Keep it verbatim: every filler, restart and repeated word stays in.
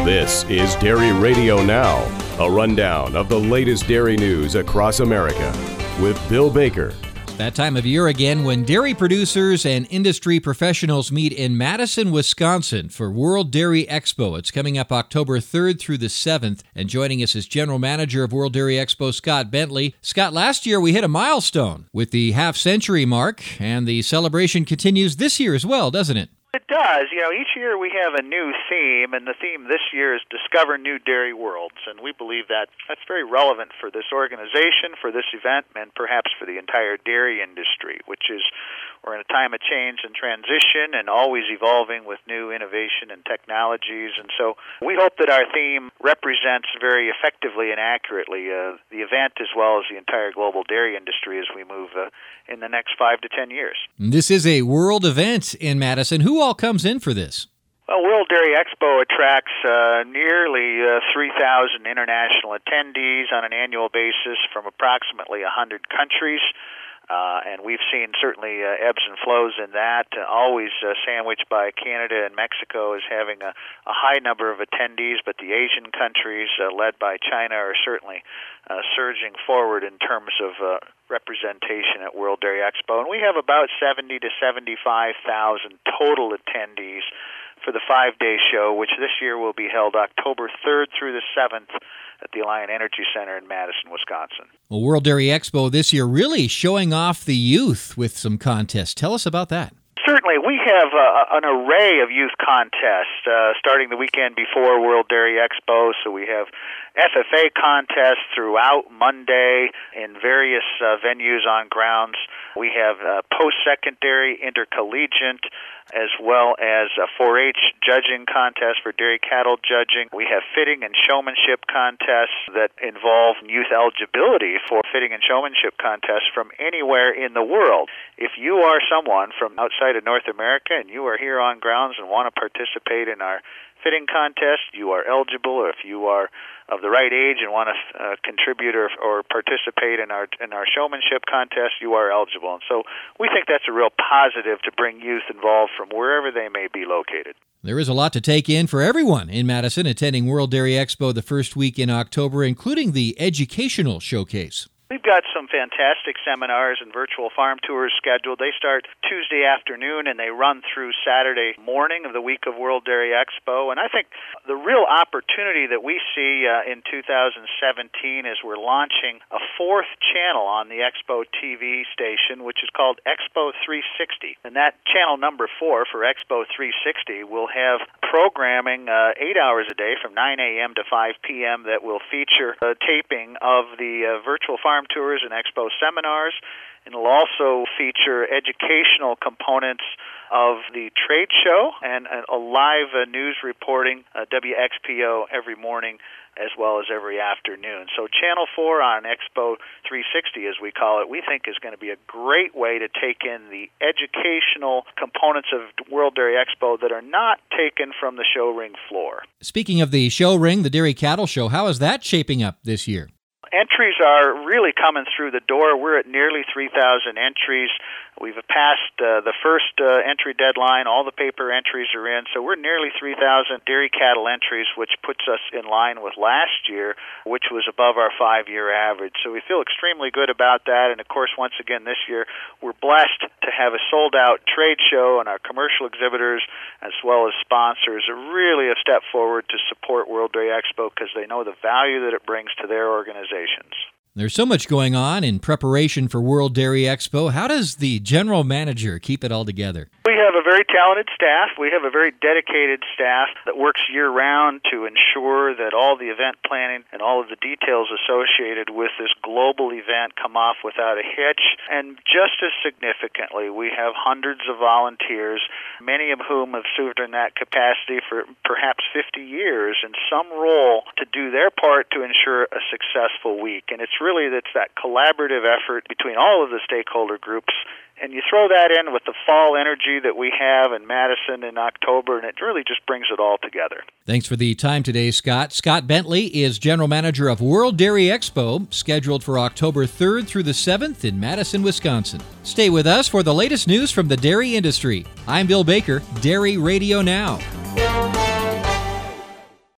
This is Dairy Radio Now, a rundown of the latest dairy news across America with Bill Baker. That time of year again when dairy producers and industry professionals meet in Madison, Wisconsin for World Dairy Expo. It's coming up October third through the seventh. And joining us is General Manager of World Dairy Expo, Scott Bentley. Scott, last year we hit a milestone with the half-century mark, and the celebration continues this year as well, doesn't it? It does. You know, each year we have a new theme, and the theme this year is Discover New Dairy Worlds, and we believe that that's very relevant for this organization, for this event, and perhaps for the entire dairy industry, which is we're in a time of change and transition and always evolving with new innovation and technologies, and so we hope that our theme represents very effectively and accurately uh, the event as well as the entire global dairy industry as we move uh, in the next five to ten years. This is a world event in Madison. Who all comes in for this? Well, World Dairy Expo attracts uh, nearly uh, three thousand international attendees on an annual basis from approximately one hundred countries. Uh, and we've seen certainly uh, ebbs and flows in that, uh, always uh, sandwiched by Canada and Mexico as having a, a high number of attendees, but the Asian countries, uh, led by China, are certainly uh, surging forward in terms of uh, representation at World Dairy Expo. And we have about seventy to seventy-five thousand total attendees for the five-day show, which this year will be held October third through the seventh at the Alliant Energy Center in Madison, Wisconsin. Well, World Dairy Expo this year really showing off the youth with some contests. Tell us about that. Certainly. We have uh, an array of youth contests uh, starting the weekend before World Dairy Expo. So we have F F A contests throughout Monday in various uh, venues on grounds. We have uh, post-secondary, intercollegiate, as well as a four H judging contest for dairy cattle judging. We have fitting and showmanship contests that involve youth eligibility for fitting and showmanship contests from anywhere in the world. If you are someone from outside of North America and you are here on grounds and want to participate in our fitting contest, you are eligible. Or if you are of the right age and want to uh, contribute or, or participate in our in our showmanship contest, you are eligible. And so we think that's a real positive to bring youth involved from wherever they may be located. There is a lot to take in for everyone in Madison attending World Dairy Expo the first week in October, including the educational showcase. We've got some fantastic seminars and virtual farm tours scheduled. They start Tuesday afternoon and they run through Saturday morning of the week of World Dairy Expo. And I think the real opportunity that we see uh, in two thousand seventeen is we're launching a fourth channel on the Expo T V station, which is called Expo three sixty. And that channel number four for Expo three sixty will have programming uh, eight hours a day from nine a.m. to five p.m. that will feature a taping of the uh, virtual farm tours and expo seminars, and it'll also feature educational components of the trade show and a live uh, news reporting, uh, W X P O, every morning as well as every afternoon. So Channel four on Expo three sixty, as we call it, we think is going to be a great way to take in the educational components of World Dairy Expo that are not taken from the show ring floor. Speaking of the show ring, the Dairy Cattle Show, how is that shaping up this year? Entries are really coming through the door. We're at nearly three thousand entries. We've passed uh, the first uh, entry deadline. All the paper entries are in. So we're nearly three thousand dairy cattle entries, which puts us in line with last year, which was above our five-year average. So we feel extremely good about that. And, of course, once again this year, we're blessed to have a sold-out trade show, and our commercial exhibitors as well as sponsors are really a step forward to support World Dairy Expo because they know the value that it brings to their organizations. There's so much going on in preparation for World Dairy Expo. How does the general manager keep it all together? We have a very talented staff. We have a very dedicated staff that works year-round to ensure that all the event planning and all of the details associated with this global event come off without a hitch. And just as significantly, we have hundreds of volunteers, many of whom have served in that capacity for perhaps fifty years in some role to do their part to ensure a successful week. And it's really it's that collaborative effort between all of the stakeholder groups. And you throw that in with the fall energy that we have in Madison in October, and it really just brings it all together. Thanks for the time today, Scott. Scott Bentley is General Manager of World Dairy Expo, scheduled for October third through the seventh in Madison, Wisconsin. Stay with us for the latest news from the dairy industry. I'm Bill Baker, Dairy Radio Now.